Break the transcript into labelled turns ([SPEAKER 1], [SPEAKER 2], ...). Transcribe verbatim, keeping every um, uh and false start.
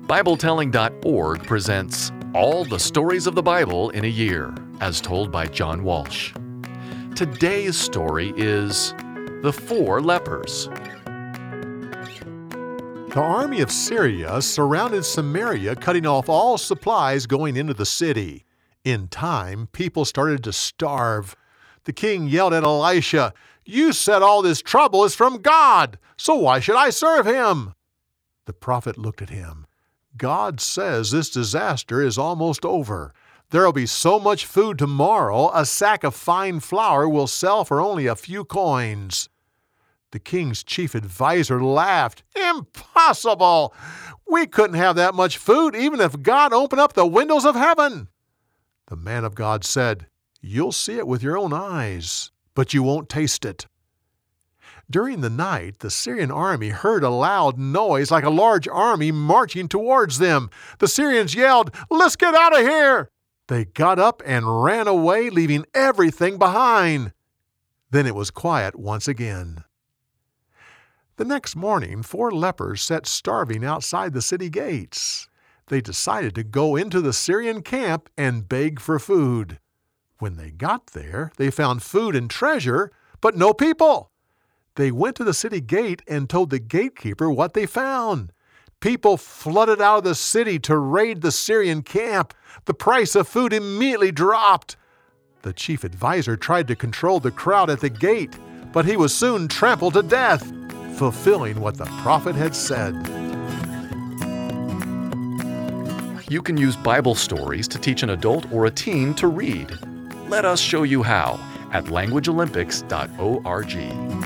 [SPEAKER 1] Bible Telling dot org presents All the Stories of the Bible in a Year, as told by John Walsh. Today's story is The Four Lepers.
[SPEAKER 2] The army of Syria surrounded Samaria, cutting off all supplies going into the city. In time, people started to starve. The king yelled at Elisha, "You said all this trouble is from God, so why should I serve him?" The prophet looked at him. "God says this disaster is almost over. There'll be so much food tomorrow, a sack of fine flour will sell for only a few coins." The king's chief advisor laughed. "Impossible! We couldn't have that much food even if God opened up the windows of heaven." The man of God said, "You'll see it with your own eyes, but you won't taste it." During the night, the Syrian army heard a loud noise like a large army marching towards them. The Syrians yelled, "Let's get out of here!" They got up and ran away, leaving everything behind. Then it was quiet once again. The next morning, four lepers sat starving outside the city gates. They decided to go into the Syrian camp and beg for food. When they got there, they found food and treasure, but no people. They went to the city gate and told the gatekeeper what they found. People flooded out of the city to raid the Syrian camp. The price of food immediately dropped. The chief advisor tried to control the crowd at the gate, but he was soon trampled to death, fulfilling what the prophet had said.
[SPEAKER 1] You can use Bible stories to teach an adult or a teen to read. Let us show you how at language olympics dot org.